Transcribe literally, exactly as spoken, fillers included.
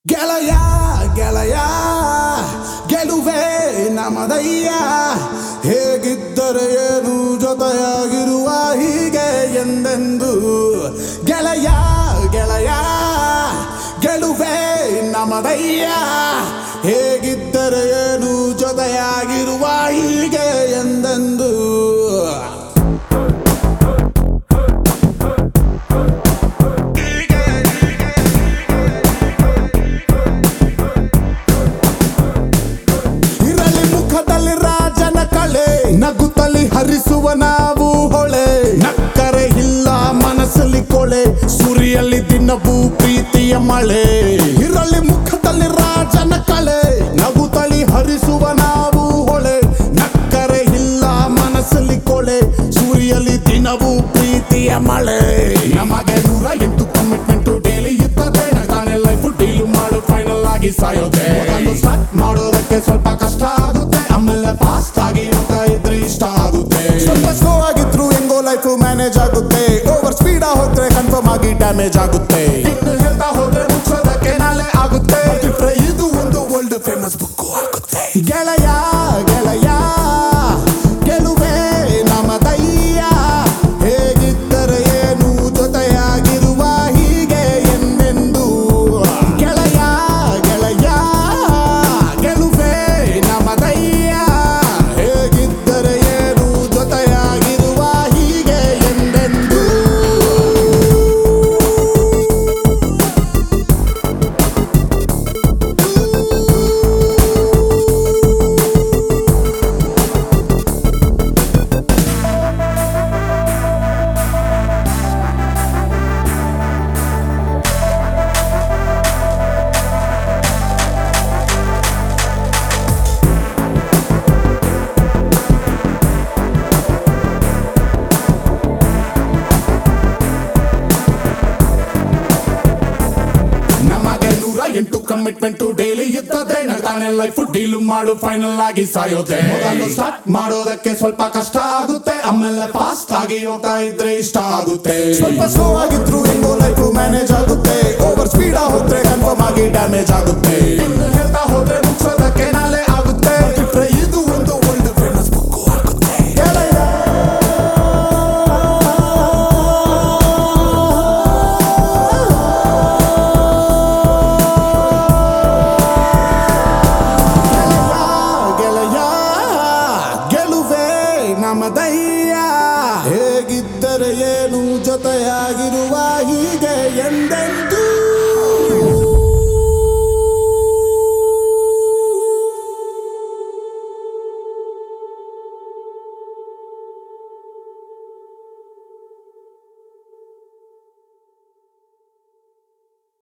ಗೆಳೆಯ ಗೆಳೆಯ ಗೆಲುವೆ ನಮದಯ್ಯ ಹೇಗಿದ್ದರೆ ಏನು ಜೊತೆಯಾಗಿರುವ ಹೀಗೆ ಎಂದೆಂದು ಗೆಳೆಯ ಗೆಳೆಯ ಗೆಲುವೆ ನಮದಯ್ಯ ಹೇಗಿದ್ದರೆ ಏನು ಜೊತೆಯಾಗಿರುವ ಹೀಗೆ ಎಂದೆಂದು ನಗುತ್ತಲಿ ಹರಿಸುವ ನಾವು ಹೊಳೆ ನಕ್ಕರೆ ಇಲ್ಲ ಮನಸ್ಸಲ್ಲಿ ಕೊಳೆ ಸುರಿಯಲ್ಲಿ ದಿನವೂ ಪ್ರೀತಿಯ ಮಳೆ ಇರಲಿ ಮುಖದಲ್ಲಿ ರಾಜನ ಕಳೆ ನಗುತ್ತಲಿ ಹರಿಸುವ ನಾವು ಹೊಳೆ ನಕ್ಕರೆ ಇಲ್ಲ ಮನಸ್ಸಲ್ಲಿ ಕೊಳೆ ಸುರಿಯಲ್ಲಿ ದಿನವೂ ಪ್ರೀತಿಯ ಮಳೆ ನಮಗೆ ನೂರ ಎಂಟು ಕಮಿಟ್ಮೆಂಟು ಡೈಲಿ ಇರ್ತದೆ ತಾನೇ ಲೈಫ್ ಡೀಲ್ ಮಾಡು ಫೈನಲ್ ಆಗಿ ಸಾಯೋದೆ ಸ್ಟಾರ್ಟ್ ಮಾಡೋದಕ್ಕೆ ಸ್ವಲ್ಪ ಕಷ್ಟ ಆಗುತ್ತೆ ಆಮೇಲೆ ಫಾಸ್ಟ್ ಆಗಿ ಇದ್ರೆ ಇಷ್ಟ ಆಗುತ್ತೆ ಸ್ವಲ್ಪ ಸ್ಲೋ ಆಗಿದ್ರು ಹೆಂಗೋ ಲೈಫ್ ಮ್ಯಾನೇಜ್ ಆಗುತ್ತೆ ಓವರ್ ಸ್ಪೀಡ್ ಹೋದ್ರೆ ಕನ್ಫರ್ಮ್ ಆಗಿ ಡ್ಯಾಮೇಜ್ ಆಗುತ್ತೆ ಇನ್ನು ಹೇಳ್ತಾ ಹೋದ್ರೆ ಮುಗಿಸೋದಕ್ಕೆ ನಾಳೆ ಆಗುತ್ತೆ ಇದು ಒಂದು ವರ್ಲ್ಡ್ ಫೇಮಸ್ ಬುಕ್ ಆಗುತ್ತೆ ಗೆಳೆಯ ಗೆಳೆಯ ಗೆಲುವೆ ನಮದಯ್ಯ ಹೇಗಿದ್ದರೆ ಏನು ಜೊತೆಯಾಗಿರುವ ಹೀಗೆ ಎಂದೆಂದು ಗೆಳೆಯ ಗೆಳೆಯ ಗೆಲುವೆ ನಮದಯ್ಯ ಹೇಗಿದ್ದರೆ ಏನು ಜೊತೆಯಾಗಿರುವ ಹೀಗೆ ಎಂದೆಂದು ಎಂಟು ಕಮಿಟ್ಮೆಂಟು ಡೈಲಿ ಇರ್ತದೆ ತಾನೇ ಲೈಫ್ ಡೀಲ್ ಮಾಡು ಫೈನಲ್ ಆಗಿ ಸಾಯೋದೆ ಮೊದಲು ಸ್ಟಾರ್ಟ್ ಮಾಡೋದಕ್ಕೆ ಸ್ವಲ್ಪ ಕಷ್ಟ ಆಗುತ್ತೆ ಆಮೇಲೆ ಫಾಸ್ಟ್ ಆಗಿ ಹೋಗ್ತಾ ಇದ್ರೆ ಇಷ್ಟ ಆಗುತ್ತೆ ಸ್ವಲ್ಪ ಸ್ಲೋ ಆಗಿದ್ರು ಹೆಂಗೋ ಲೈಫ್ ಮ್ಯಾನೇಜ್ ಆಗುತ್ತೆ ಓವರ್ ಸ್ಪೀಡ್ ಹೋದ್ರೆ ಕನ್ಫರ್ಮ್ ಆಗಿ ಡ್ಯಾಮೇಜ್ ಆಗುತ್ತೆ